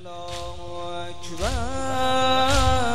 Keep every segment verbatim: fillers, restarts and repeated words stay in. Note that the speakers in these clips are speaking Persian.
الله اکبر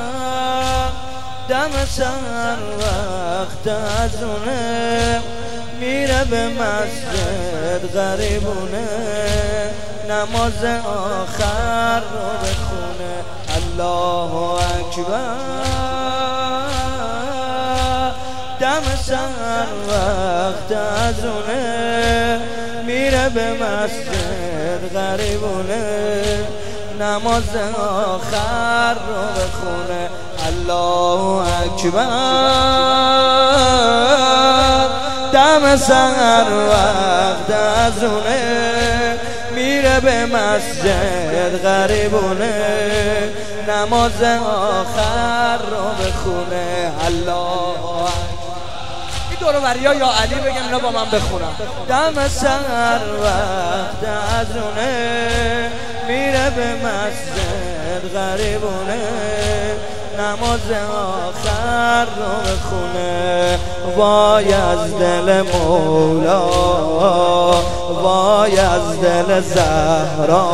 دم سحر وقت از اونه میره به مسجد غریبونه نماز آخر رو بخونه. الله اکبر دم سحر وقت از اونه میره به مسجد غریبونه نماز آخر رو بخونه. الله اکبر دم سحر وقت از اونه میره به مسجد غریبونه نماز آخر رو بخونه. الله این دورو بریا یا علی بگم اینا با من بخونم. دم سحر وقت از اونه میره به مسجد غریبونه نماز آخر رو بخونه. وای از دل مولا وای از دل زهرا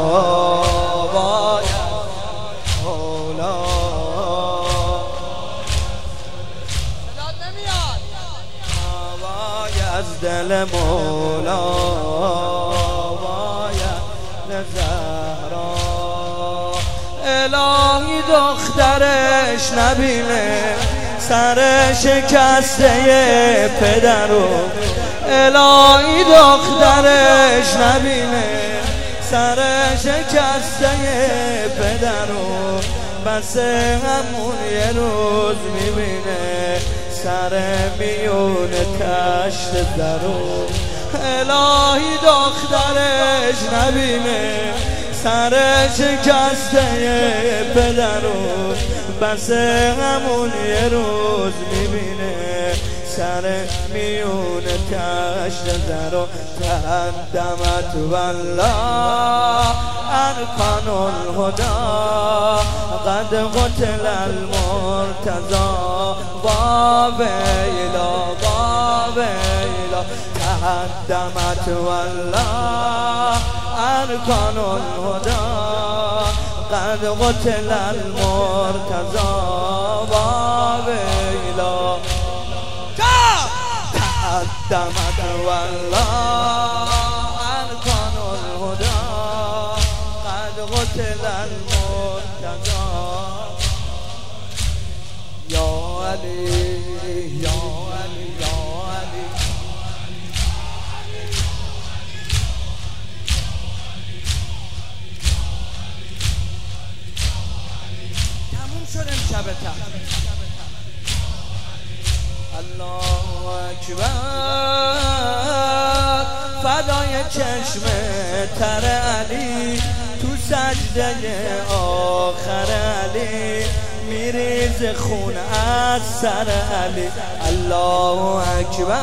وای از مولا وای از دل مولا وای از زهرا. الهی دخترش نبینه سر شکسته پدرو. الهی دخترش نبینه سر شکسته پدرو. بس همون یه روز میبینه سر میون کشت درو. الهی دخترش نبینه سر شکسته پدرو. بس همون یه روز میبینه سر میون کشت درو. تقدمت والله ارکان الهدا قد قتل المرتضی با ویلا با ویلا. تقدمت والله ارکان الهدا قد قتل المرتضی با ویلا. تقدمت والله ارکان الهدا قد قتل المرتضی. یا علی یا علی یا علی تموم شد امشب تا. الله اکبر فدای چشم تر علی تو سجده آخر علی میریز خون از سر علی. الله اکبر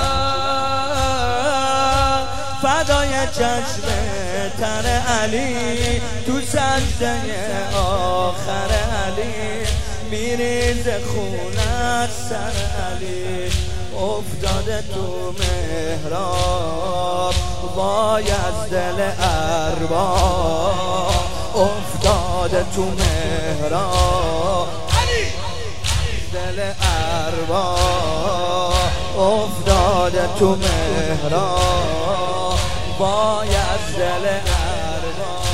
فدای چشم تر علی تو سجده آخر علی میریز خون از سر علی. افتاده تو محراب وای از دل ارباب. افتاده تو محراب دل ارباب. افتاده تو محراب وای از دل ارباب.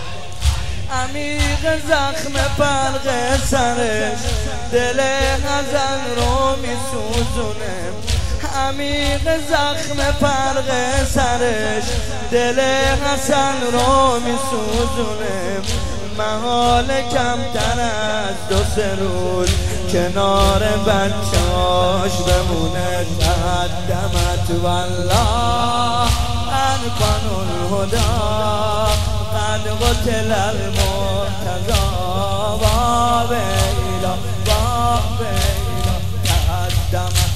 عمیق زخم فرق سرش دل حزن رو میسوزونه. عمیق زخم فرق سرش دل حسن رو میسوزونه. محال کمتر از دو سه روز کنار بچه‌اش بمونه. تقدمت والله ارکان الهدا قد قتل المرتضی با ویلا با ویلا. تقدمت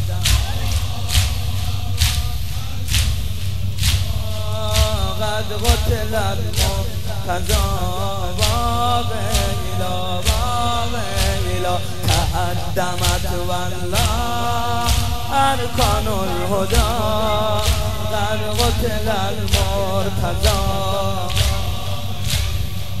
قد قتل المرتضی با ویلا با ویلا. تقدمت والله ارکان الهدا قد قتل المرتضی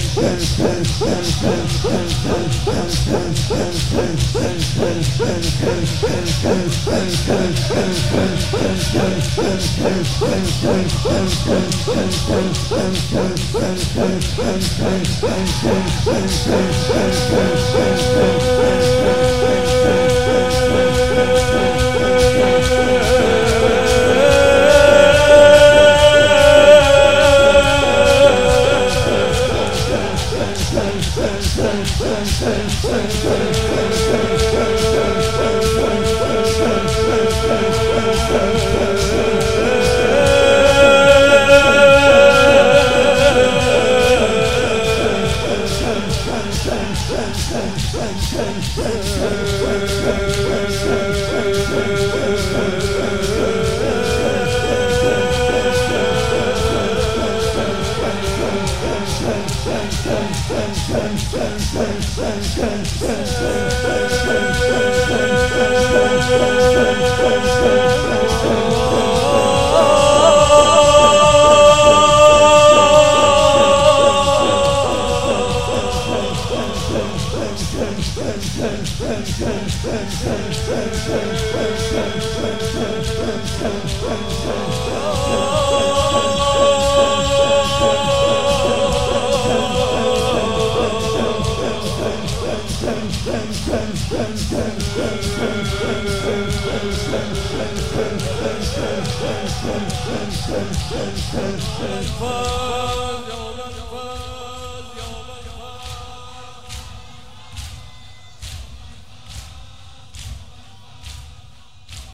Fun,